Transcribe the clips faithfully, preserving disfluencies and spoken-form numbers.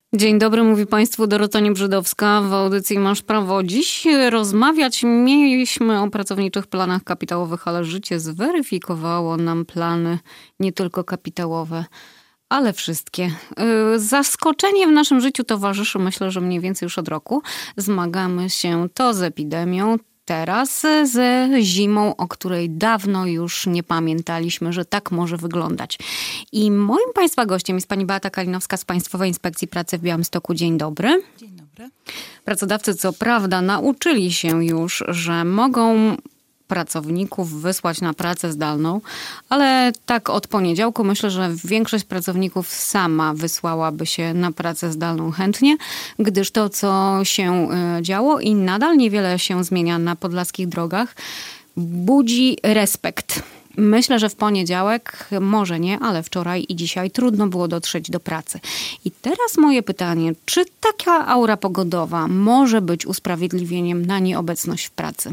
Dzień dobry, mówi Państwu Dorota Niebrzydowska w audycji Masz Prawo. Dziś rozmawiać mieliśmy o pracowniczych planach kapitałowych, ale życie zweryfikowało nam plany nie tylko kapitałowe, ale wszystkie. Zaskoczenie w naszym życiu towarzyszy, myślę, że mniej więcej już od roku. Zmagamy się to z epidemią, teraz ze zimą, o której dawno już nie pamiętaliśmy, że tak może wyglądać. I moim Państwa gościem jest pani Beata Kalinowska z Państwowej Inspekcji Pracy w Białymstoku. Dzień dobry. Dzień dobry. Pracodawcy co prawda nauczyli się już, że mogą pracowników wysłać na pracę zdalną, ale tak od poniedziałku myślę, że większość pracowników sama wysłałaby się na pracę zdalną chętnie, gdyż to, co się działo i nadal niewiele się zmienia na podlaskich drogach, budzi respekt. Myślę, że w poniedziałek, może nie, ale wczoraj i dzisiaj trudno było dotrzeć do pracy. I teraz moje pytanie, czy taka aura pogodowa może być usprawiedliwieniem na nieobecność w pracy?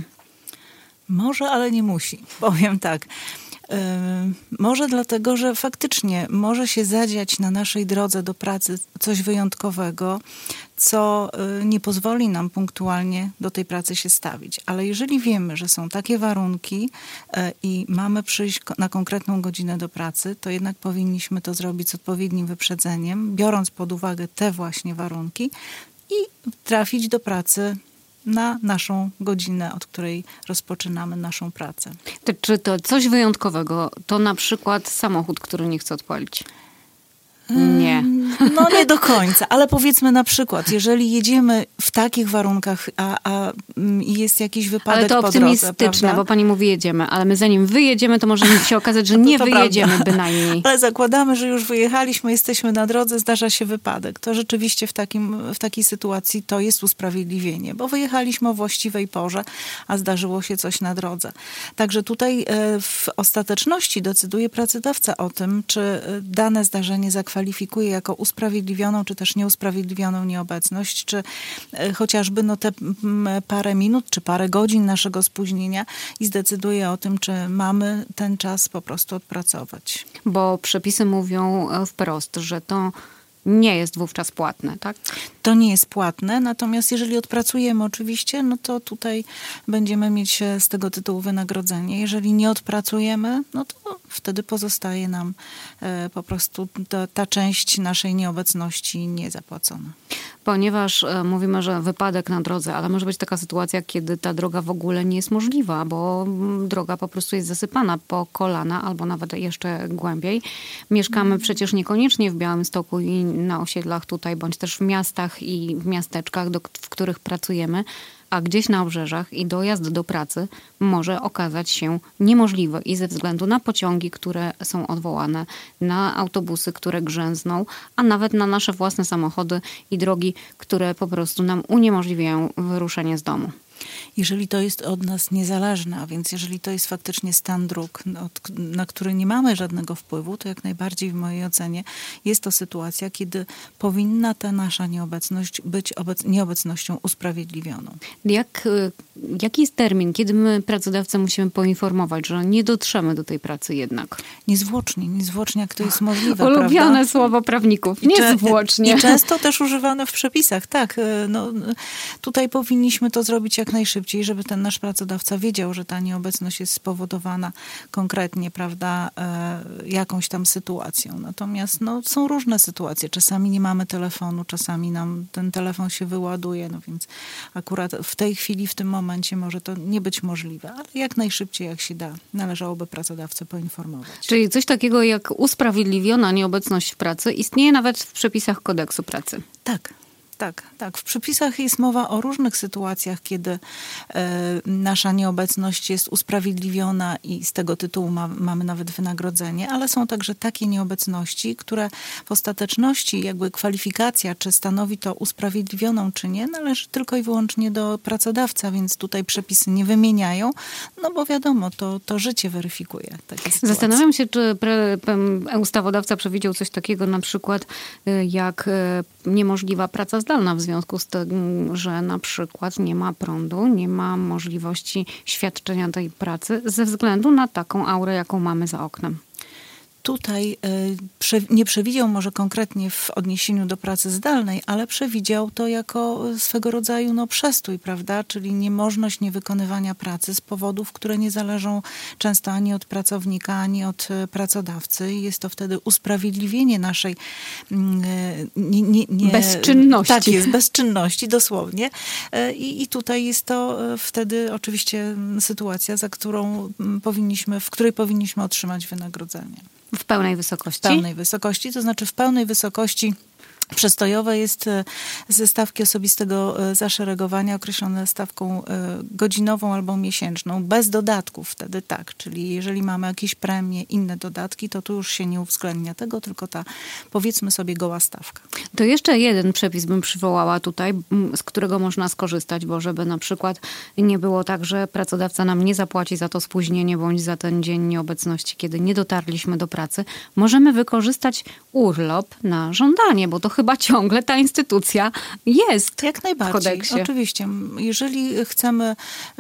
Może, ale nie musi. Powiem tak. Yy, może dlatego, że faktycznie może się zadziać na naszej drodze do pracy coś wyjątkowego, co yy, nie pozwoli nam punktualnie do tej pracy się stawić. Ale jeżeli wiemy, że są takie warunki yy, i mamy przyjść na konkretną godzinę do pracy, to jednak powinniśmy to zrobić z odpowiednim wyprzedzeniem, biorąc pod uwagę te właśnie warunki i trafić do pracy na naszą godzinę, od której rozpoczynamy naszą pracę. To, czy to coś wyjątkowego? To na przykład samochód, który nie chce odpalić? Nie. No nie do końca, ale powiedzmy na przykład, jeżeli jedziemy w takich warunkach, a, a jest jakiś wypadek ale to po drodze, optymistyczne, prawda? Bo pani mówi jedziemy, ale my zanim wyjedziemy, to może się okazać, że nie wyjedziemy prawda. Bynajmniej. Ale zakładamy, że już wyjechaliśmy, jesteśmy na drodze, zdarza się wypadek. To rzeczywiście w, takim, w takiej sytuacji to jest usprawiedliwienie, bo wyjechaliśmy o właściwej porze, a zdarzyło się coś na drodze. Także tutaj w ostateczności decyduje pracodawca o tym, czy dane zdarzenie zakwalifikuje kwalifikuje jako usprawiedliwioną, czy też nieusprawiedliwioną nieobecność, czy chociażby no te parę minut, czy parę godzin naszego spóźnienia i zdecyduje o tym, czy mamy ten czas po prostu odpracować. Bo przepisy mówią wprost, że to nie jest wówczas płatne, tak? To nie jest płatne, natomiast jeżeli odpracujemy oczywiście, no to tutaj będziemy mieć z tego tytułu wynagrodzenie. Jeżeli nie odpracujemy, no to wtedy pozostaje nam e, po prostu ta, ta część naszej nieobecności niezapłacona. Ponieważ e, mówimy, że wypadek na drodze, ale może być taka sytuacja, kiedy ta droga w ogóle nie jest możliwa, bo droga po prostu jest zasypana po kolana albo nawet jeszcze głębiej. Mieszkamy mm. przecież niekoniecznie w Białymstoku i na osiedlach tutaj, bądź też w miastach i w miasteczkach, do, w których pracujemy, a gdzieś na obrzeżach i dojazd do pracy może okazać się niemożliwy i ze względu na pociągi, które są odwołane, na autobusy, które grzęzną, a nawet na nasze własne samochody i drogi, które po prostu nam uniemożliwiają wyruszenie z domu. Jeżeli to jest od nas niezależne, a więc jeżeli to jest faktycznie stan dróg, na który nie mamy żadnego wpływu, to jak najbardziej w mojej ocenie jest to sytuacja, kiedy powinna ta nasza nieobecność być obec- nieobecnością usprawiedliwioną. Jak, jaki jest termin, kiedy my pracodawcę musimy poinformować, że nie dotrzemy do tej pracy jednak? Niezwłocznie, niezwłocznie jak to jest możliwe. Ulubione prawda? słowo prawników, niezwłocznie. I często też używane w przepisach, tak. No, tutaj powinniśmy to zrobić jak najszybciej, żeby ten nasz pracodawca wiedział, że ta nieobecność jest spowodowana konkretnie, prawda, e, jakąś tam sytuacją. Natomiast no, są różne sytuacje. Czasami nie mamy telefonu, czasami nam ten telefon się wyładuje, no więc akurat w tej chwili, w tym momencie może to nie być możliwe, ale jak najszybciej, jak się da, należałoby pracodawcę poinformować. Czyli coś takiego jak usprawiedliwiona nieobecność w pracy istnieje nawet w przepisach kodeksu pracy. Tak. Tak, tak. W przepisach jest mowa o różnych sytuacjach, kiedy e, nasza nieobecność jest usprawiedliwiona i z tego tytułu ma, mamy nawet wynagrodzenie, ale są także takie nieobecności, które w ostateczności jakby kwalifikacja, czy stanowi to usprawiedliwioną, czy nie, należy tylko i wyłącznie do pracodawca, więc tutaj przepisy nie wymieniają, no bo wiadomo, to, to życie weryfikuje takie sytuacje. Zastanawiam się, czy pre, pre, ustawodawca przewidział coś takiego, na przykład jak niemożliwa praca zdalna w związku z tym, że na przykład nie ma prądu, nie ma możliwości świadczenia tej pracy ze względu na taką aurę, jaką mamy za oknem. tutaj nie przewidział może konkretnie w odniesieniu do pracy zdalnej, ale przewidział to jako swego rodzaju no, przestój, prawda? Czyli niemożność niewykonywania pracy z powodów, które nie zależą często ani od pracownika, ani od pracodawcy. I jest to wtedy usprawiedliwienie naszej nie, nie, nie, bezczynności. Tak jest, bezczynności dosłownie. I, I tutaj jest to wtedy oczywiście sytuacja, za którą powinniśmy, w której powinniśmy otrzymać wynagrodzenie. W pełnej wysokości? W pełnej wysokości, to znaczy w pełnej wysokości przestojowe jest ze stawki osobistego zaszeregowania określone stawką godzinową albo miesięczną, bez dodatków wtedy tak. Czyli jeżeli mamy jakieś premie, inne dodatki, to tu już się nie uwzględnia tego, tylko ta, powiedzmy sobie, goła stawka. To jeszcze jeden przepis bym przywołała tutaj, z którego można skorzystać, bo żeby na przykład nie było tak, że pracodawca nam nie zapłaci za to spóźnienie, bądź za ten dzień nieobecności, kiedy nie dotarliśmy do pracy, możemy wykorzystać urlop na żądanie, bo to chyba ciągle ta instytucja jest. Jak najbardziej. W kodeksie. Oczywiście. Jeżeli chcemy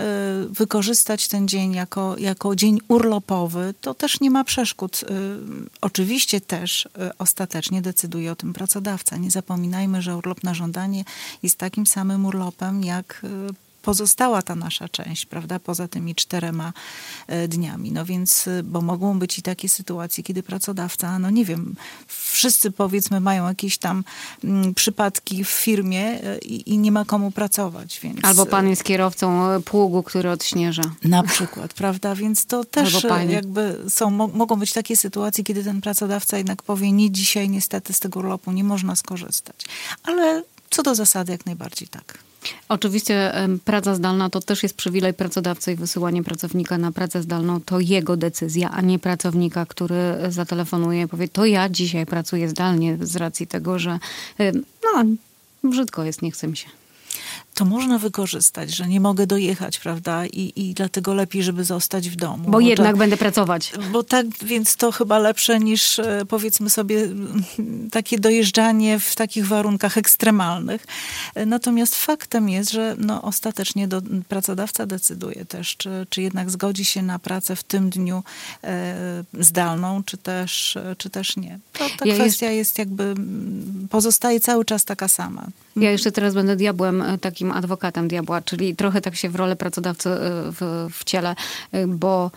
wykorzystać ten dzień jako, jako dzień urlopowy, to też nie ma przeszkód. Oczywiście też ostatecznie decyduje o tym pracodawca. Nie zapominajmy, że urlop na żądanie jest takim samym urlopem, jak pozostała ta nasza część, prawda, poza tymi czterema dniami. No więc, bo mogą być i takie sytuacje, kiedy pracodawca, no nie wiem, wszyscy powiedzmy mają jakieś tam m, przypadki w firmie i, i nie ma komu pracować, więc... Albo pan jest kierowcą pługu, który odśnieża. Na przykład, prawda, więc to też jakby są, mo- mogą być takie sytuacje, kiedy ten pracodawca jednak powie, nie dzisiaj niestety z tego urlopu nie można skorzystać. Ale co do zasady jak najbardziej tak. Oczywiście praca zdalna to też jest przywilej pracodawcy i wysyłanie pracownika na pracę zdalną to jego decyzja, a nie pracownika, który zatelefonuje i powie, to ja dzisiaj pracuję zdalnie z racji tego, że no, brzydko jest, nie chce mi się. To można wykorzystać, że nie mogę dojechać, prawda? I, i dlatego lepiej, żeby zostać w domu. Bo, bo jednak to, będę pracować. Bo tak, więc to chyba lepsze niż powiedzmy sobie takie dojeżdżanie w takich warunkach ekstremalnych. Natomiast faktem jest, że no, ostatecznie do, pracodawca decyduje też, czy, czy jednak zgodzi się na pracę w tym dniu e, zdalną, czy też, czy też nie. To, ta ja kwestia jest... jest jakby, pozostaje cały czas taka sama. Ja jeszcze teraz będę diabłem, takim adwokatem diabła, czyli trochę tak się w rolę pracodawcy w, wcielę, bo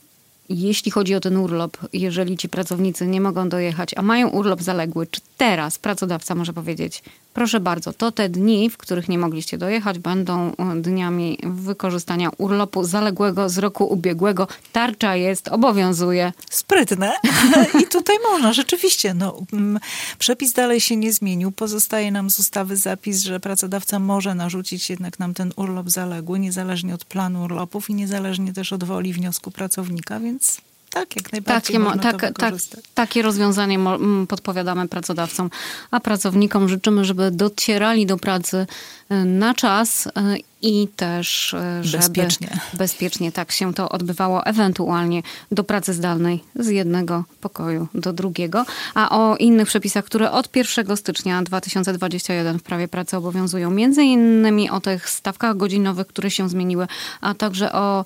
jeśli chodzi o ten urlop, jeżeli ci pracownicy nie mogą dojechać, a mają urlop zaległy, czy teraz pracodawca może powiedzieć, proszę bardzo, to te dni, w których nie mogliście dojechać, będą dniami wykorzystania urlopu zaległego z roku ubiegłego. Tarcza jest, obowiązuje. Sprytne. I tutaj można, rzeczywiście. No, przepis dalej się nie zmienił. Pozostaje nam z ustawy zapis, że pracodawca może narzucić jednak nam ten urlop zaległy, niezależnie od planu urlopów i niezależnie też od woli wniosku pracownika, więc... Tak, jak najbardziej takie, można tak, to wykorzystać. Tak, takie rozwiązanie podpowiadamy pracodawcom, a pracownikom życzymy, żeby docierali do pracy na czas i też żeby bezpiecznie. bezpiecznie tak się to odbywało, ewentualnie do pracy zdalnej z jednego pokoju do drugiego. A o innych przepisach, które od pierwszego stycznia dwa tysiące dwudziestego pierwszego w prawie pracy obowiązują, między innymi o tych stawkach godzinowych, które się zmieniły, a także o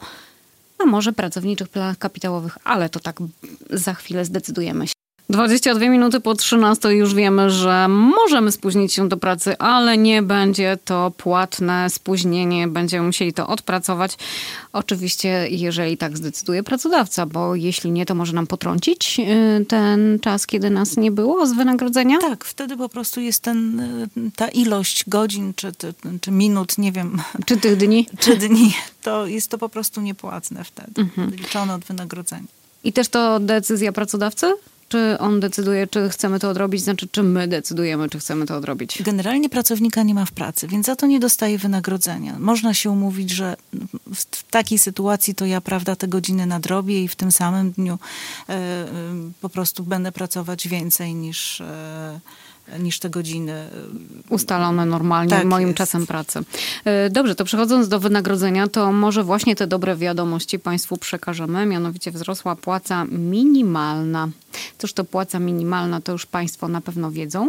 a może pracowniczych planach kapitałowych, ale to tak za chwilę zdecydujemy się. dwadzieścia dwie minuty po trzynastej już wiemy, że możemy spóźnić się do pracy, ale nie będzie to płatne spóźnienie. Będziemy musieli to odpracować. Oczywiście, jeżeli tak zdecyduje pracodawca, bo jeśli nie, to może nam potrącić ten czas, kiedy nas nie było z wynagrodzenia? Tak, wtedy po prostu jest ten, ta ilość godzin czy, czy, czy minut, nie wiem. Czy tych dni? Czy dni. To jest to po prostu niepłatne wtedy. Mhm. Liczone od wynagrodzenia. I też to decyzja pracodawcy? Czy on decyduje, czy chcemy to odrobić, znaczy czy my decydujemy, czy chcemy to odrobić? Generalnie pracownika nie ma w pracy, więc za to nie dostaje wynagrodzenia. Można się umówić, że w takiej sytuacji to ja, prawda, te godziny nadrobię i w tym samym dniu y, y, po prostu będę pracować więcej niż... Y, niż te godziny ustalone normalnie tak moim jest. czasem pracy. Dobrze, to przechodząc do wynagrodzenia, to może właśnie te dobre wiadomości Państwu przekażemy. Mianowicie wzrosła płaca minimalna. Cóż to płaca minimalna, to już Państwo na pewno wiedzą.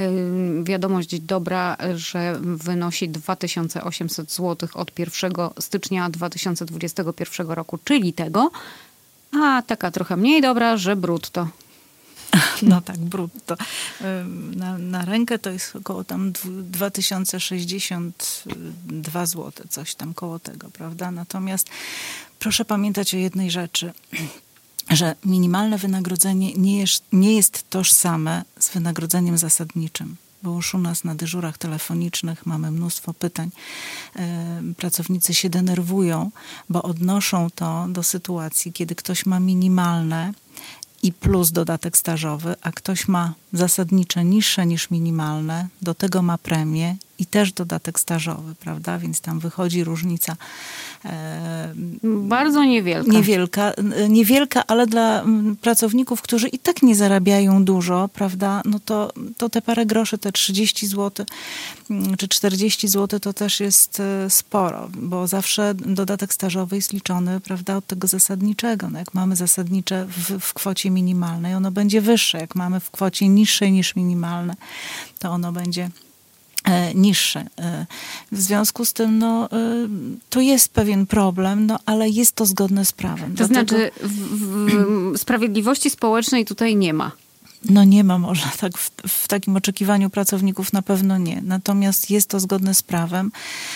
Wiadomość dobra, że wynosi dwa tysiące osiemset złotych od pierwszego stycznia dwa tysiące dwudziestego pierwszego roku, czyli tego. A taka trochę mniej dobra, że brutto. No tak, brutto. Na, na rękę to jest około tam dwa tysiące sześćdziesiąt dwa złote, coś tam koło tego, prawda? Natomiast proszę pamiętać o jednej rzeczy, że minimalne wynagrodzenie nie jest, nie jest tożsame z wynagrodzeniem zasadniczym. Bo już u nas na dyżurach telefonicznych mamy mnóstwo pytań. Pracownicy się denerwują, bo odnoszą to do sytuacji, kiedy ktoś ma minimalne i plus dodatek stażowy, a ktoś ma zasadnicze niższe niż minimalne, do tego ma premię i też dodatek stażowy, prawda? Więc tam wychodzi różnica. E, Bardzo niewielka. Niewielka, niewielka, ale dla pracowników, którzy i tak nie zarabiają dużo, prawda? No to, to te parę groszy, te trzydzieści złotych czy czterdzieści złotych to też jest sporo, bo zawsze dodatek stażowy jest liczony, prawda, od tego zasadniczego. No jak mamy zasadnicze w, w kwocie minimalnej, ono będzie wyższe. Jak mamy w kwocie niższej niż minimalne, to ono będzie niższe. W związku z tym, no, to jest pewien problem, no, ale jest to zgodne z prawem. To Dlatego... znaczy w, w sprawiedliwości społecznej tutaj nie ma. No nie ma, może tak w, w takim oczekiwaniu pracowników na pewno nie. Natomiast jest to zgodne z prawem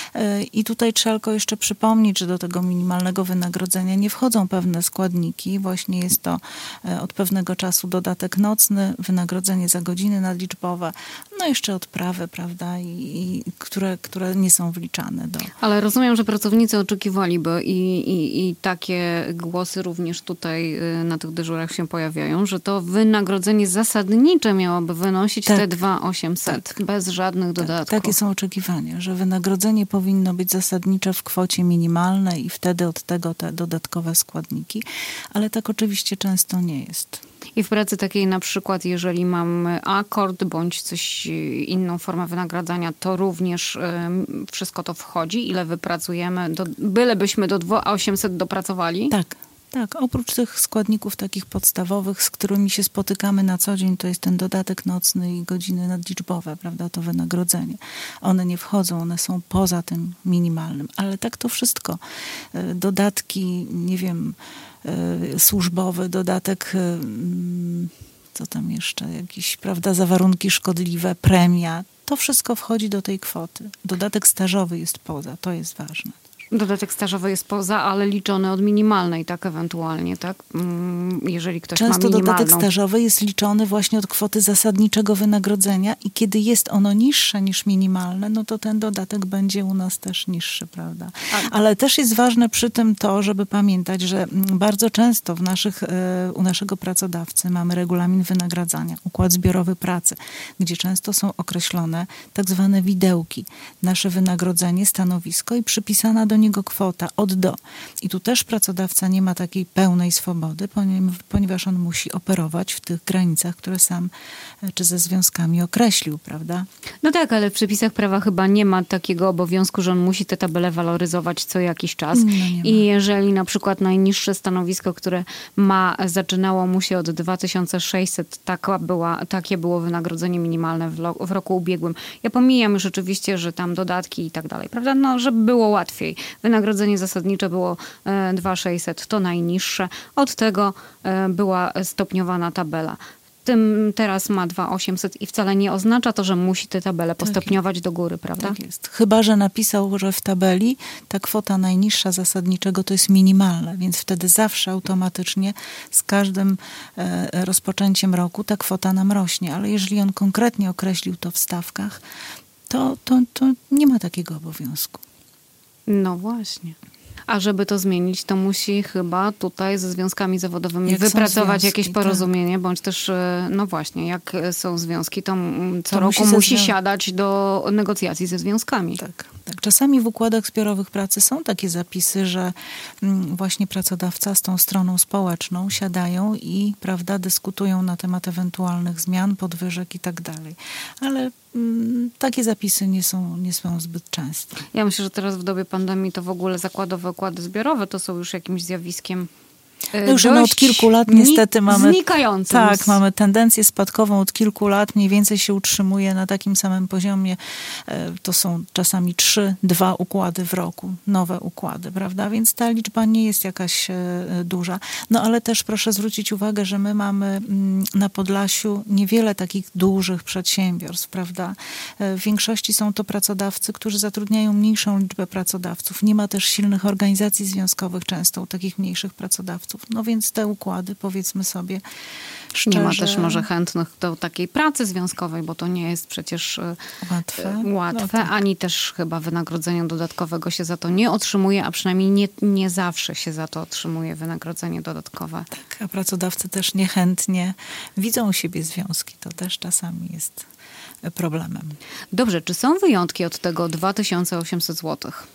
i tutaj trzeba tylko jeszcze przypomnieć, że do tego minimalnego wynagrodzenia nie wchodzą pewne składniki. Właśnie jest to od pewnego czasu dodatek nocny, wynagrodzenie za godziny nadliczbowe, no jeszcze odprawy, prawda, i, i które, które nie są wliczane do... Ale rozumiem, że pracownicy oczekiwaliby i, i, i takie głosy również tutaj na tych dyżurach się pojawiają, że to wynagrodzenie zasadnicze miałoby wynosić tak, te dwa tysiące osiemset, tak, bez żadnych dodatków. Tak, takie są oczekiwania, że wynagrodzenie powinno być zasadnicze w kwocie minimalnej i wtedy od tego te dodatkowe składniki, ale tak oczywiście często nie jest. I w pracy takiej na przykład, jeżeli mamy akord bądź coś, inną formę wynagradzania, to również y, wszystko to wchodzi? Ile wypracujemy? Do, bylebyśmy do dwa tysiące osiemset dopracowali? Tak. Tak, oprócz tych składników takich podstawowych, z którymi się spotykamy na co dzień, to jest ten dodatek nocny i godziny nadliczbowe, prawda, to wynagrodzenie. One nie wchodzą, one są poza tym minimalnym, ale tak to wszystko. Dodatki, nie wiem, służbowy, dodatek, co tam jeszcze, jakieś, prawda, za warunki szkodliwe, premia, to wszystko wchodzi do tej kwoty. Dodatek stażowy jest poza, to jest ważne. Dodatek stażowy jest poza, ale liczony od minimalnej, tak ewentualnie, tak? Jeżeli ktoś Często ma minimalną. dodatek stażowy jest liczony właśnie od kwoty zasadniczego wynagrodzenia i kiedy jest ono niższe niż minimalne, no to ten dodatek będzie u nas też niższy, prawda? Tak. Ale też jest ważne przy tym to, żeby pamiętać, że bardzo często w naszych, u naszego pracodawcy mamy regulamin wynagradzania, układ zbiorowy pracy, gdzie często są określone tak zwane widełki. Nasze wynagrodzenie, stanowisko i przypisana do niego kwota od do. I tu też pracodawca nie ma takiej pełnej swobody, ponieważ on musi operować w tych granicach, które sam czy ze związkami określił, prawda? No tak, ale w przepisach prawa chyba nie ma takiego obowiązku, że on musi te tabele waloryzować co jakiś czas. No I jeżeli na przykład najniższe stanowisko, które ma, zaczynało mu się od dwa tysiące sześćset, taka była, takie było wynagrodzenie minimalne w, lo, w roku ubiegłym. Ja pomijam już oczywiście, że tam dodatki i tak dalej, prawda? No, żeby było łatwiej. Wynagrodzenie zasadnicze było dwa tysiące sześćset, to najniższe. Od tego była stopniowana tabela. Tym teraz ma dwa tysiące osiemset i wcale nie oznacza to, że musi te tabele postopniować tak do góry, prawda? Tak jest. Chyba że napisał, że w tabeli ta kwota najniższa zasadniczego to jest minimalna, więc wtedy zawsze automatycznie z każdym e, rozpoczęciem roku ta kwota nam rośnie. Ale jeżeli on konkretnie określił to w stawkach, to, to, to nie ma takiego obowiązku. No właśnie. A żeby to zmienić, to musi chyba tutaj ze związkami zawodowymi jak wypracować związki, jakieś porozumienie, tak. Bądź też, no właśnie, jak są związki, to co to roku musi, musi zwią- siadać do negocjacji ze związkami. Tak, tak. Czasami w układach zbiorowych pracy są takie zapisy, że właśnie pracodawca z tą stroną społeczną siadają i, prawda, dyskutują na temat ewentualnych zmian, podwyżek i tak dalej. Ale takie zapisy nie są, nie są zbyt częste. Ja myślę, że teraz w dobie pandemii to w ogóle zakładowe układy zbiorowe to są już jakimś zjawiskiem No już no od kilku lat niestety mamy... Znikającym. Tak, mamy tendencję spadkową od kilku lat. Mniej więcej się utrzymuje na takim samym poziomie. To są czasami trzy, dwa układy w roku. Nowe układy, prawda? Więc ta liczba nie jest jakaś duża. No ale też proszę zwrócić uwagę, że my mamy na Podlasiu niewiele takich dużych przedsiębiorstw, prawda? W większości są to pracodawcy, którzy zatrudniają mniejszą liczbę pracodawców. Nie ma też silnych organizacji związkowych często u takich mniejszych pracodawców. No więc te układy, powiedzmy sobie szczerze... Nie ma też może chętnych do takiej pracy związkowej, bo to nie jest przecież łatwe, łatwe no tak. Ani też chyba wynagrodzenia dodatkowego się za to nie otrzymuje, a przynajmniej nie, nie zawsze się za to otrzymuje wynagrodzenie dodatkowe. Tak, a pracodawcy też niechętnie widzą u siebie związki. To też czasami jest problemem. Dobrze, czy są wyjątki od tego dwa tysiące osiemset złotych?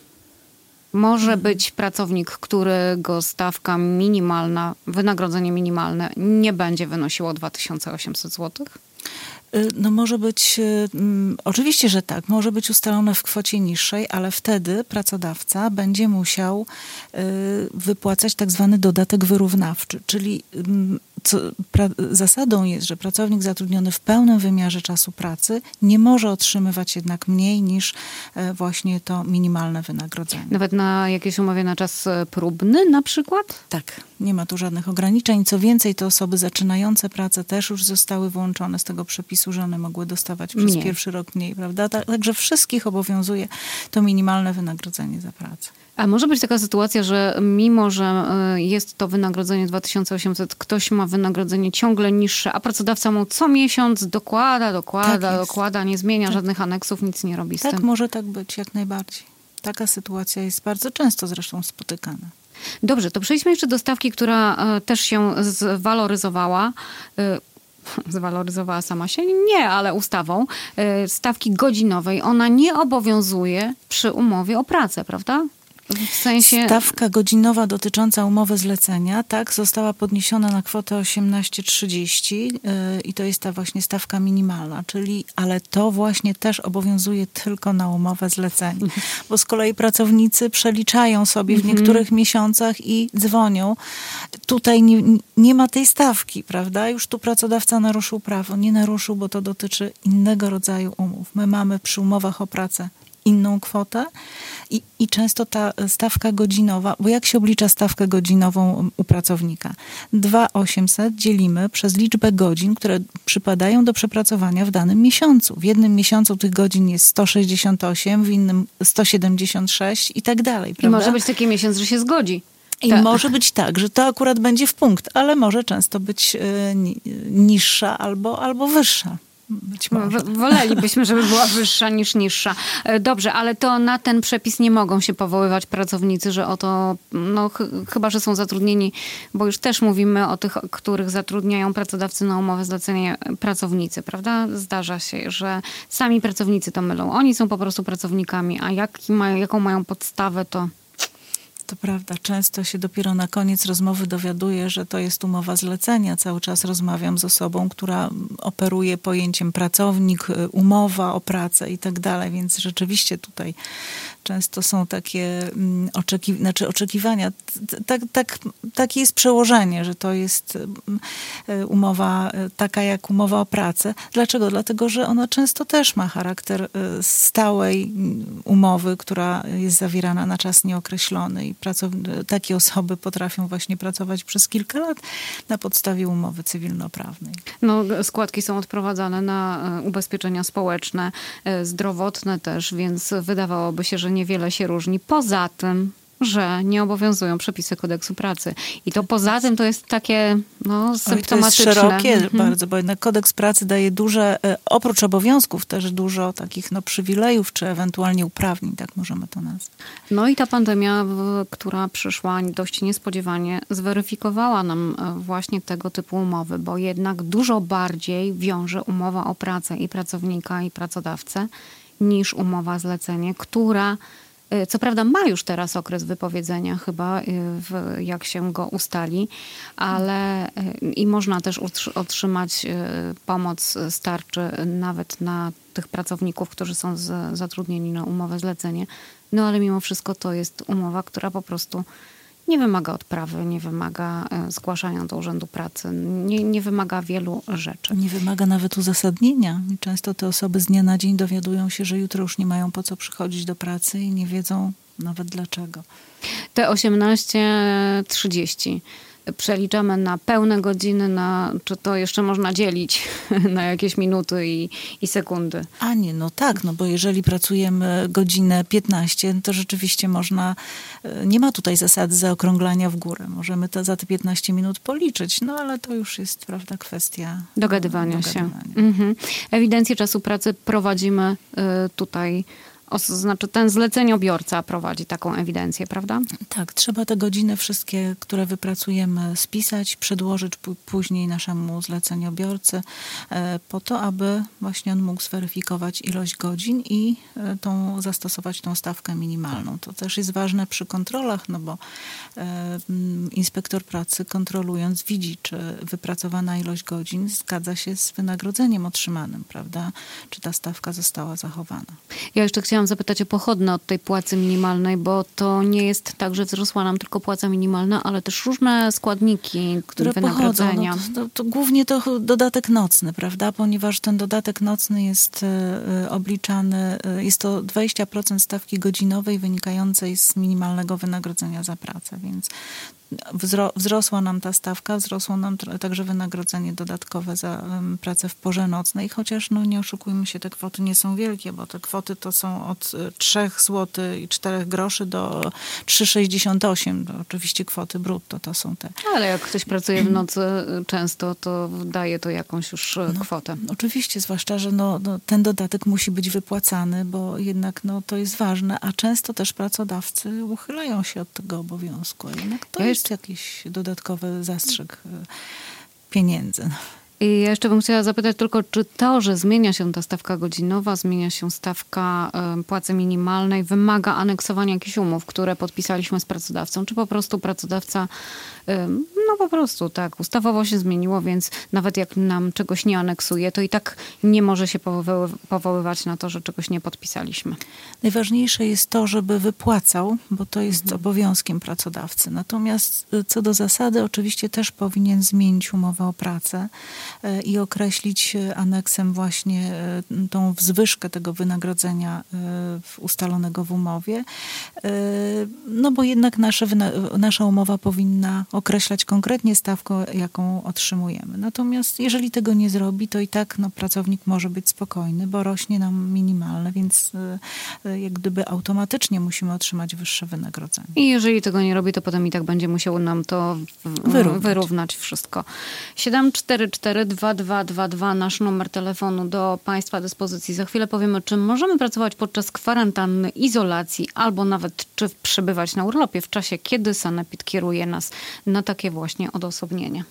Może być pracownik, którego stawka minimalna, wynagrodzenie minimalne nie będzie wynosiło dwa tysiące osiemset złotych? No może być, um, oczywiście, że tak, może być ustalone w kwocie niższej, ale wtedy pracodawca będzie musiał y, wypłacać tak zwany dodatek wyrównawczy, czyli um, co, pra, zasadą jest, że pracownik zatrudniony w pełnym wymiarze czasu pracy nie może otrzymywać jednak mniej niż e, właśnie to minimalne wynagrodzenie. Nawet na jakiejś umowie na czas próbny na przykład? Tak, nie ma tu żadnych ograniczeń. Co więcej, te osoby zaczynające pracę też już zostały wyłączone z tego przepisu, że one mogły dostawać przez mniej. Pierwszy rok mniej, prawda? Także wszystkich obowiązuje to minimalne wynagrodzenie za pracę. A może być taka sytuacja, że mimo, że jest to wynagrodzenie dwa tysiące osiemset, ktoś ma wynagrodzenie ciągle niższe, a pracodawca mu co miesiąc dokłada, dokłada, tak dokłada, nie zmienia tak. żadnych aneksów, nic nie robi z tak, tym. Tak, może tak być, jak najbardziej. Taka sytuacja jest bardzo często zresztą spotykana. Dobrze, to przejdźmy jeszcze do stawki, która też się zwaloryzowała. Zwaloryzowała sama się? Nie, ale ustawą stawki godzinowej. Ona nie obowiązuje przy umowie o pracę, prawda? W sensie... Stawka godzinowa dotycząca umowy zlecenia, tak, została podniesiona na kwotę osiemnaście trzydzieści yy, i to jest ta właśnie stawka minimalna, czyli, ale to właśnie też obowiązuje tylko na umowę zlecenia, bo z kolei pracownicy przeliczają sobie w niektórych mm-hmm. miesiącach i dzwonią. Tutaj nie, nie ma tej stawki, prawda? Już tu pracodawca naruszył prawo. Nie naruszył, bo to dotyczy innego rodzaju umów. My mamy przy umowach o pracę inną kwotę i, i często ta stawka godzinowa, bo jak się oblicza stawkę godzinową u pracownika? dwa tysiące osiemset dzielimy przez liczbę godzin, które przypadają do przepracowania w danym miesiącu. W jednym miesiącu tych godzin jest sto sześćdziesiąt osiem, w innym sto siedemdziesiąt sześć i tak dalej. Prawda? I może być taki miesiąc, że się zgodzi. I tak. może być tak, że to akurat będzie w punkt, ale może często być y, niższa albo, albo wyższa. Być może. Wolelibyśmy, żeby była wyższa niż niższa. Dobrze, ale to na ten przepis nie mogą się powoływać pracownicy, że oto, no ch- chyba, że są zatrudnieni, bo już też mówimy o tych, których zatrudniają pracodawcy na umowę zlecenia pracownicy, prawda? Zdarza się, że sami pracownicy to mylą. Oni są po prostu pracownikami, a jaki mają, jaką mają podstawę, to... To prawda, często się dopiero na koniec rozmowy dowiaduję, że to jest umowa zlecenia. Cały czas rozmawiam z osobą, która operuje pojęciem pracownik, umowa o pracę i tak dalej, więc rzeczywiście tutaj często są takie oczekiw- znaczy oczekiwania. Tak, tak, takie jest przełożenie, że to jest umowa taka jak umowa o pracę. Dlaczego? Dlatego, że ona często też ma charakter stałej umowy, która jest zawierana na czas nieokreślony i pracow- takie osoby potrafią właśnie pracować przez kilka lat na podstawie umowy cywilnoprawnej. No, składki są odprowadzane na ubezpieczenia społeczne, zdrowotne też, więc wydawałoby się, że niewiele się różni. Poza tym, że nie obowiązują przepisy kodeksu pracy. I to poza tym to jest takie no, symptomatyczne. To jest szerokie mhm. bardzo, bo jednak kodeks pracy daje duże, oprócz obowiązków też dużo takich no, przywilejów, czy ewentualnie uprawnień, tak możemy to nazwać. No i ta pandemia, która przyszła dość niespodziewanie, zweryfikowała nam właśnie tego typu umowy, bo jednak dużo bardziej wiąże umowa o pracę i pracownika, i pracodawcę, niż umowa zlecenie, która co prawda ma już teraz okres wypowiedzenia chyba, w, jak się go ustali, ale i można też otrzymać pomoc z tarczy nawet na tych pracowników, którzy są z, zatrudnieni na umowę zlecenie. No ale mimo wszystko to jest umowa, która po prostu Nie wymaga odprawy, nie wymaga zgłaszania do Urzędu Pracy, nie, nie wymaga wielu rzeczy. Nie wymaga nawet uzasadnienia. I często te osoby z dnia na dzień dowiadują się, że jutro już nie mają po co przychodzić do pracy i nie wiedzą nawet dlaczego. Te osiemnaście trzydzieści przeliczamy na pełne godziny, na, czy to jeszcze można dzielić na jakieś minuty i, i sekundy? A nie, no tak, no bo jeżeli pracujemy godzinę piętnaście, to rzeczywiście można, nie ma tutaj zasady zaokrąglania w górę. Możemy to za te piętnaście minut policzyć, no ale to już jest, prawda, kwestia dogadywania, dogadywania. się. Mhm. Ewidencję czasu pracy prowadzimy y, tutaj. O, znaczy ten zleceniobiorca prowadzi taką ewidencję, prawda? Tak, trzeba te godziny wszystkie, które wypracujemy, spisać, przedłożyć p- później naszemu zleceniobiorcy e, po to, aby właśnie on mógł zweryfikować ilość godzin i e, tą, zastosować tą stawkę minimalną. To też jest ważne przy kontrolach, no bo e, inspektor pracy kontrolując widzi, czy wypracowana ilość godzin zgadza się z wynagrodzeniem otrzymanym, prawda? Czy ta stawka została zachowana. Ja jeszcze chciałam zapytać o pochodne od tej płacy minimalnej, bo to nie jest tak, że wzrosła nam tylko płaca minimalna, ale też różne składniki które wynagrodzenia. Pochodzą. No to, to głównie to dodatek nocny, prawda? Ponieważ ten dodatek nocny jest y, obliczany, y, jest to dwadzieścia procent stawki godzinowej wynikającej z minimalnego wynagrodzenia za pracę, więc Wzro, wzrosła nam ta stawka, wzrosło nam także wynagrodzenie dodatkowe za um, pracę w porze nocnej, chociaż no nie oszukujmy się, te kwoty nie są wielkie, bo te kwoty to są od trzy złote i cztery groszy do trzy sześćdziesiąt osiem. To oczywiście kwoty brutto to są te. Ale jak ktoś pracuje w nocy często, to daje to jakąś już no, kwotę. Oczywiście, zwłaszcza, że no, no, ten dodatek musi być wypłacany, bo jednak no, to jest ważne, a często też pracodawcy uchylają się od tego obowiązku. Jednak to ja jest jakiś dodatkowy zastrzyk pieniędzy. I ja jeszcze bym chciała zapytać tylko, czy to, że zmienia się ta stawka godzinowa, zmienia się stawka y, płacy minimalnej, wymaga aneksowania jakichś umów, które podpisaliśmy z pracodawcą, czy po prostu pracodawca, y, no po prostu tak, ustawowo się zmieniło, więc nawet jak nam czegoś nie aneksuje, to i tak nie może się powoły, powoływać na to, że czegoś nie podpisaliśmy. Najważniejsze jest to, żeby wypłacał, bo to jest mhm. obowiązkiem pracodawcy. Natomiast co do zasady, oczywiście też powinien zmienić umowę o pracę i określić aneksem właśnie tą wzwyżkę tego wynagrodzenia ustalonego w umowie. No bo jednak nasze, nasza umowa powinna określać konkretnie stawkę, jaką otrzymujemy. Natomiast jeżeli tego nie zrobi, to i tak no, pracownik może być spokojny, bo rośnie nam minimalne, więc jak gdyby automatycznie musimy otrzymać wyższe wynagrodzenie. I jeżeli tego nie robi, to potem i tak będzie musiał nam to wyrównać, wyrównać wszystko. siedem cztery cztery dwa dwa dwa dwa nasz numer telefonu do Państwa dyspozycji. Za chwilę powiemy, czy możemy pracować podczas kwarantanny, izolacji albo nawet czy przebywać na urlopie w czasie, kiedy sanepid kieruje nas na takie właśnie odosobnienie.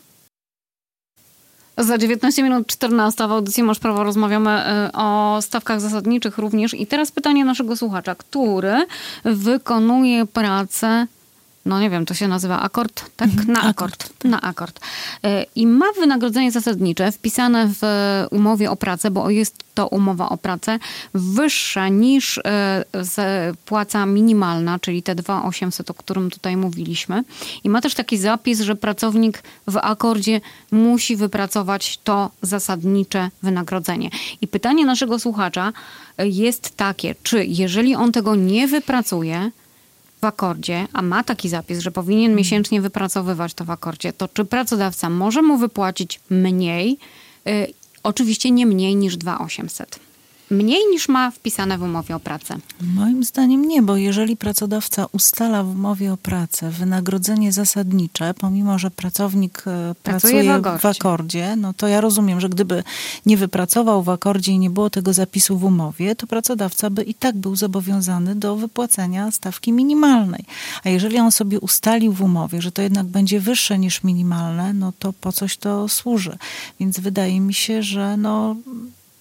Za dziewiętnaście minut czternasta w audycji Masz Prawo rozmawiamy o stawkach zasadniczych również. I teraz pytanie naszego słuchacza, który wykonuje pracę, no nie wiem, to się nazywa akord, tak? Mhm, na akord. akord. Na akord. I ma wynagrodzenie zasadnicze wpisane w umowie o pracę, bo jest to umowa o pracę wyższa niż płaca minimalna, czyli te dwa tysiące osiemset, o którym tutaj mówiliśmy. I ma też taki zapis, że pracownik w akordzie musi wypracować to zasadnicze wynagrodzenie. I pytanie naszego słuchacza jest takie, czy jeżeli on tego nie wypracuje w akordzie, a ma taki zapis, że powinien miesięcznie wypracowywać to w akordzie, to czy pracodawca może mu wypłacić mniej, y, oczywiście nie mniej niż dwa tysiące osiemset. Mniej niż ma wpisane w umowie o pracę. Moim zdaniem nie, bo jeżeli pracodawca ustala w umowie o pracę wynagrodzenie zasadnicze, pomimo że pracownik pracuje, pracuje w, akordzie. w akordzie, no to ja rozumiem, że gdyby nie wypracował w akordzie i nie było tego zapisu w umowie, to pracodawca by i tak był zobowiązany do wypłacenia stawki minimalnej. A jeżeli on sobie ustalił w umowie, że to jednak będzie wyższe niż minimalne, no to po coś to służy. Więc wydaje mi się, że no...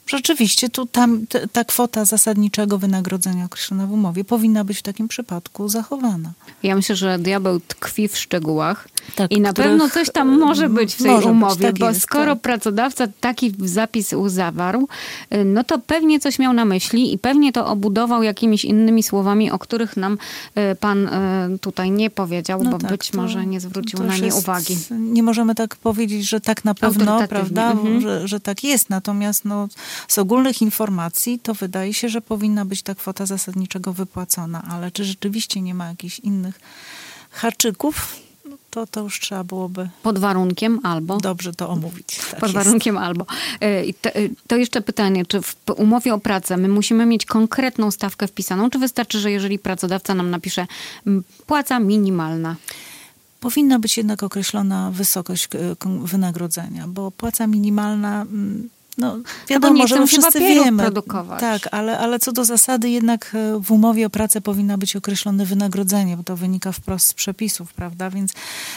Rzeczywiście, tu tam t, ta kwota zasadniczego wynagrodzenia określona w umowie powinna być w takim przypadku zachowana. Ja myślę, że diabeł tkwi w szczegółach Tak, i na których, pewno coś tam może być w tej może umowie, być, tak bo jest, skoro tak. pracodawca taki zapis zawarł, no to pewnie coś miał na myśli i pewnie to obudował jakimiś innymi słowami, o których nam pan tutaj nie powiedział, No bo tak, być to, może nie zwrócił to na już nie jest, uwagi. Nie możemy tak powiedzieć, że tak na pewno, prawda, mhm. że, że tak jest. Natomiast no, z ogólnych informacji to wydaje się, że powinna być ta kwota zasadniczego wypłacona. Ale czy rzeczywiście nie ma jakichś innych haczyków, no to, to już trzeba byłoby Pod warunkiem albo... dobrze to omówić. Tak Pod jest. warunkiem albo. I to, to jeszcze pytanie, czy w umowie o pracę my musimy mieć konkretną stawkę wpisaną, czy wystarczy, że jeżeli pracodawca nam napisze płaca minimalna? Powinna być jednak określona wysokość wynagrodzenia, bo płaca minimalna... No, wiadomo, no że my wszyscy wiemy. Produkować. Tak, ale, ale co do zasady jednak w umowie o pracę powinna być określone wynagrodzenie, bo to wynika wprost z przepisów, prawda? Więc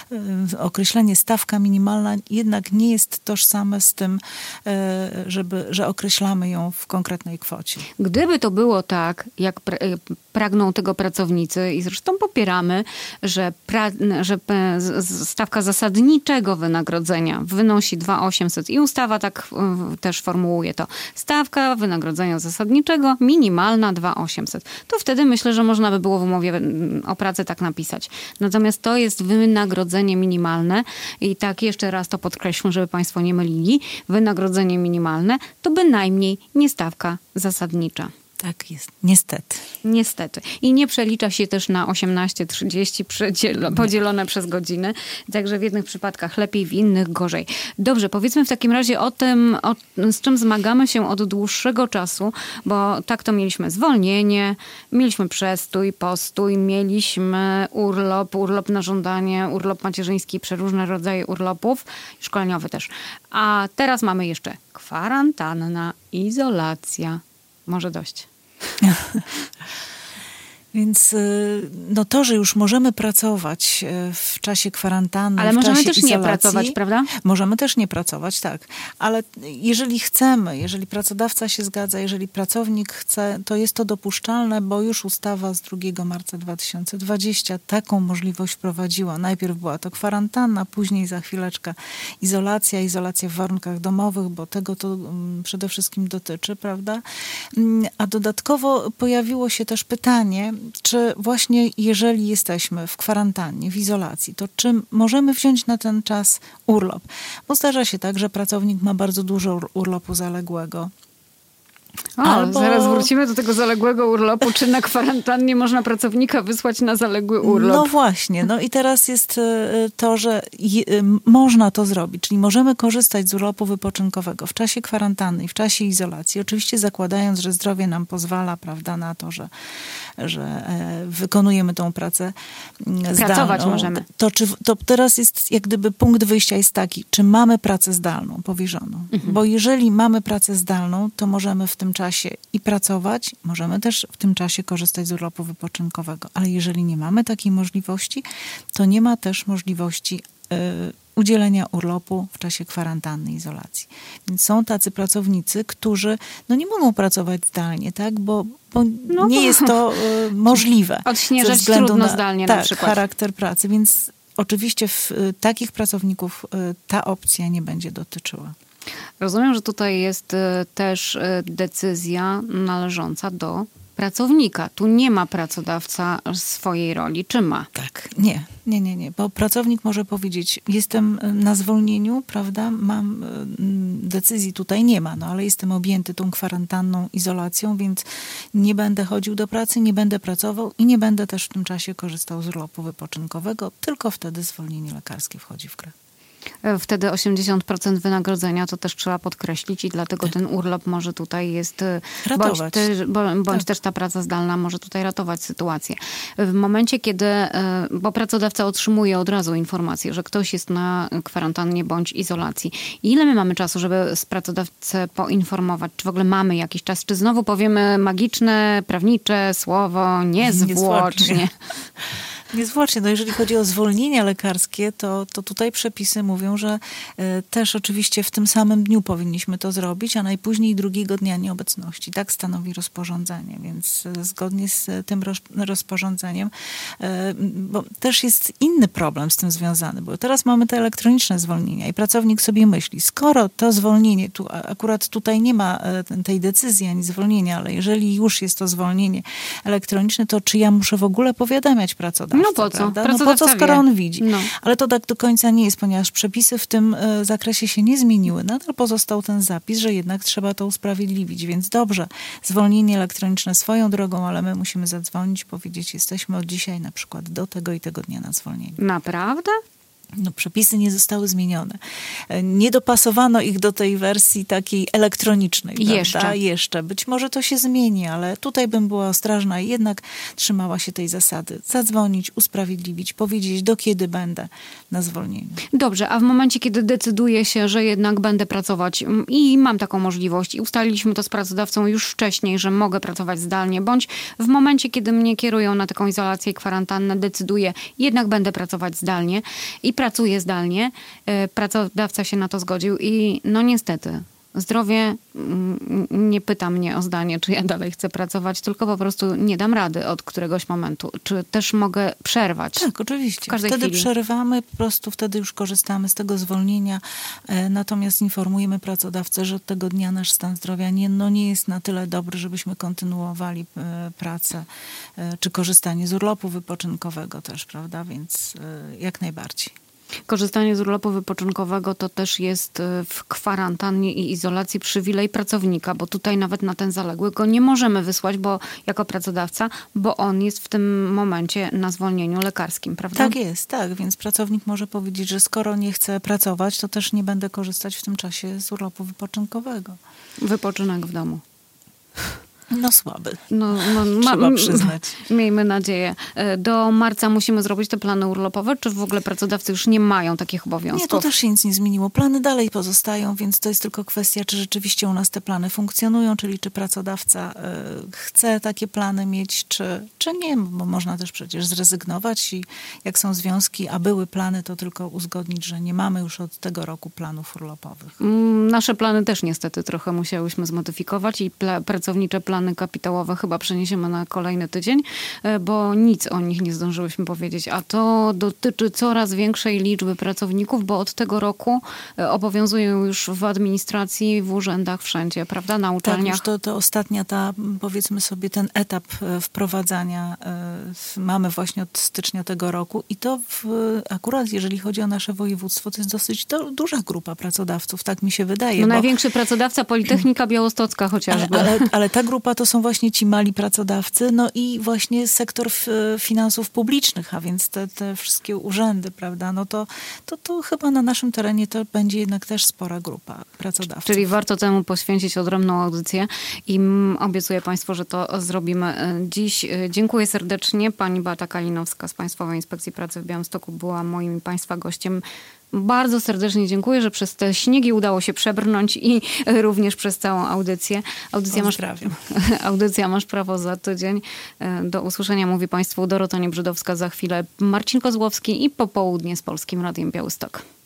y, określenie stawka minimalna jednak nie jest tożsame z tym, y, żeby, że określamy ją w konkretnej kwocie. Gdyby to było tak, jak pra- pragną tego pracownicy i zresztą popieramy, że, pra- że stawka zasadniczego wynagrodzenia wynosi dwa tysiące osiemset i ustawa tak y, też formułuje to. Stawka wynagrodzenia zasadniczego minimalna dwa tysiące osiemset. To wtedy myślę, że można by było w umowie o pracę tak napisać. Natomiast to jest wynagrodzenie minimalne i tak jeszcze raz to podkreślmy, żeby państwo nie mylili. Wynagrodzenie minimalne to bynajmniej nie stawka zasadnicza. Tak jest, niestety. Niestety. I nie przelicza się też na osiemnaście trzydzieści podzielone przez godziny. Także w jednych przypadkach lepiej, w innych gorzej. Dobrze, powiedzmy w takim razie o tym, o, z czym zmagamy się od dłuższego czasu, bo tak to mieliśmy zwolnienie, mieliśmy przestój, postój, mieliśmy urlop, urlop na żądanie, urlop macierzyński, przeróżne rodzaje urlopów, szkoleniowy też. A teraz mamy jeszcze kwarantanna, izolacja. Może dość. Więc no to, że już możemy pracować w czasie kwarantanny, ale w możemy czasie też izolacji, nie pracować, prawda? Możemy też nie pracować, tak. Ale jeżeli chcemy, jeżeli pracodawca się zgadza, jeżeli pracownik chce, to jest to dopuszczalne, bo już ustawa z drugiego marca dwa tysiące dwudziestego taką możliwość wprowadziła. Najpierw była to kwarantanna, później za chwileczkę izolacja, izolacja w warunkach domowych, bo tego to przede wszystkim dotyczy, prawda? A dodatkowo pojawiło się też pytanie, czy właśnie jeżeli jesteśmy w kwarantannie, w izolacji, to czy możemy wziąć na ten czas urlop? Bo zdarza się tak, że pracownik ma bardzo dużo urlopu zaległego. O, Albo... zaraz wrócimy do tego zaległego urlopu. Czy na kwarantannie można pracownika wysłać na zaległy urlop? No właśnie. No i teraz jest to, że je, można to zrobić. Czyli możemy korzystać z urlopu wypoczynkowego w czasie kwarantanny i w czasie izolacji. Oczywiście zakładając, że zdrowie nam pozwala, prawda, na to, że, że wykonujemy tą pracę zdalną. Pracować możemy. To, czy, to teraz jest jak gdyby punkt wyjścia jest taki, czy mamy pracę zdalną, powierzoną. Mhm. Bo jeżeli mamy pracę zdalną, to możemy w tym czasie i pracować, możemy też w tym czasie korzystać z urlopu wypoczynkowego. Ale jeżeli nie mamy takiej możliwości, to nie ma też możliwości y, udzielenia urlopu w czasie kwarantanny i izolacji. Więc są tacy pracownicy, którzy no nie mogą pracować zdalnie, tak? Bo, bo no, nie jest to y, możliwe. Odśnieżać ze trudno na, zdalnie tak, na przykład. charakter pracy. Więc oczywiście w y, takich pracowników y, ta opcja nie będzie dotyczyła. Rozumiem, że tutaj jest też decyzja należąca do pracownika. Tu nie ma pracodawca swojej roli, czy ma? Tak, nie, nie, nie, nie, bo pracownik może powiedzieć, jestem na zwolnieniu, prawda, mam, decyzji tutaj nie ma, no ale jestem objęty tą kwarantanną, izolacją, więc nie będę chodził do pracy, nie będę pracował i nie będę też w tym czasie korzystał z urlopu wypoczynkowego, tylko wtedy zwolnienie lekarskie wchodzi w grę. Wtedy osiemdziesiąt procent wynagrodzenia, to też trzeba podkreślić i dlatego ten urlop może tutaj jest, ratować. bądź, też, bądź tak. też ta praca zdalna może tutaj ratować sytuację. W momencie, kiedy, bo pracodawca otrzymuje od razu informację, że ktoś jest na kwarantannie bądź izolacji. Ile my mamy czasu, żeby z pracodawcę poinformować? Czy w ogóle mamy jakiś czas? Czy znowu powiemy magiczne, prawnicze słowo, niezwłocznie? Niezwłocznie. No jeżeli chodzi o zwolnienia lekarskie, to, to tutaj przepisy mówią, że e, też oczywiście w tym samym dniu powinniśmy to zrobić, a najpóźniej drugiego dnia nieobecności. Tak stanowi rozporządzenie, więc e, zgodnie z tym roz, rozporządzeniem, e, bo też jest inny problem z tym związany, bo teraz mamy te elektroniczne zwolnienia i pracownik sobie myśli, skoro to zwolnienie, tu akurat tutaj nie ma e, tej decyzji ani zwolnienia, ale jeżeli już jest to zwolnienie elektroniczne, to czy ja muszę w ogóle powiadamiać pracodawcę? No po co? No po co, skoro on widzi? No. Ale to tak do końca nie jest, ponieważ przepisy w tym y, zakresie się nie zmieniły. Nadal pozostał ten zapis, że jednak trzeba to usprawiedliwić. Więc dobrze, zwolnienie elektroniczne swoją drogą, ale my musimy zadzwonić, powiedzieć, jesteśmy od dzisiaj na przykład do tego i tego dnia na zwolnieniu. Naprawdę? No, przepisy nie zostały zmienione. Nie dopasowano ich do tej wersji takiej elektronicznej. Jeszcze. Prawda? Jeszcze. Być może to się zmieni, ale tutaj bym była ostrożna i jednak trzymała się tej zasady. Zadzwonić, usprawiedliwić, powiedzieć, do kiedy będę na zwolnieniu. Dobrze, a w momencie, kiedy decyduję się, że jednak będę pracować i mam taką możliwość i ustaliliśmy to z pracodawcą już wcześniej, że mogę pracować zdalnie, bądź w momencie, kiedy mnie kierują na taką izolację i kwarantannę, decyduję, jednak będę pracować zdalnie i pracuję zdalnie, pracodawca się na to zgodził i no niestety zdrowie nie pyta mnie o zdanie, czy ja dalej chcę pracować, tylko po prostu nie dam rady od któregoś momentu. Czy też mogę przerwać? Tak, oczywiście. W każdej wtedy chwili. przerywamy, po prostu wtedy już korzystamy z tego zwolnienia, natomiast informujemy pracodawcę, że od tego dnia nasz stan zdrowia nie, no nie jest na tyle dobry, żebyśmy kontynuowali pracę, czy korzystanie z urlopu wypoczynkowego też, prawda? Więc jak najbardziej. Korzystanie z urlopu wypoczynkowego to też jest w kwarantannie i izolacji przywilej pracownika, bo tutaj nawet na ten zaległy go nie możemy wysłać, bo jako pracodawca, bo on jest w tym momencie na zwolnieniu lekarskim, prawda? Tak jest, tak. Więc pracownik może powiedzieć, że skoro nie chce pracować, to też nie będę korzystać w tym czasie z urlopu wypoczynkowego. Wypoczynek w domu. No słaby. No, no, Trzeba ma, przyznać. Miejmy nadzieję. Do marca musimy zrobić te plany urlopowe, czy w ogóle pracodawcy już nie mają takich obowiązków? Nie, to też się nic nie zmieniło. Plany dalej pozostają, więc to jest tylko kwestia, czy rzeczywiście u nas te plany funkcjonują, czyli czy pracodawca y, chce takie plany mieć, czy, czy nie, bo można też przecież zrezygnować i jak są związki, a były plany, to tylko uzgodnić, że nie mamy już od tego roku planów urlopowych. Nasze plany też niestety trochę musiałyśmy zmodyfikować i pla- pracownicze plany kapitałowe chyba przeniesiemy na kolejny tydzień, bo nic o nich nie zdążyłyśmy powiedzieć. A to dotyczy coraz większej liczby pracowników, bo od tego roku obowiązują już w administracji, w urzędach, wszędzie, prawda? Na uczelniach. Tak, już to, to ostatnia ta, powiedzmy sobie, ten etap wprowadzania mamy właśnie od stycznia tego roku i to w, akurat jeżeli chodzi o nasze województwo, to jest dosyć do, duża grupa pracodawców, tak mi się wydaje. No bo... największy pracodawca Politechnika Białostocka chociażby. Ale, ale, ale ta grupa to są właśnie ci mali pracodawcy, no i właśnie sektor finansów publicznych, a więc te, te wszystkie urzędy, prawda, no to, to, to chyba na naszym terenie to będzie jednak też spora grupa pracodawców. Czyli warto temu poświęcić odrębną audycję i obiecuję Państwu, że to zrobimy dziś. Dziękuję serdecznie. Pani Beata Kalinowska z Państwowej Inspekcji Pracy w Białymstoku była moim Państwa gościem. Bardzo serdecznie dziękuję, że przez te śniegi udało się przebrnąć i również przez całą audycję. Audycja masz, audycja masz prawo za tydzień. Do usłyszenia mówi Państwu Dorota Niebrzydowska, za chwilę Marcin Kozłowski i popołudnie z Polskim Radiem Białystok.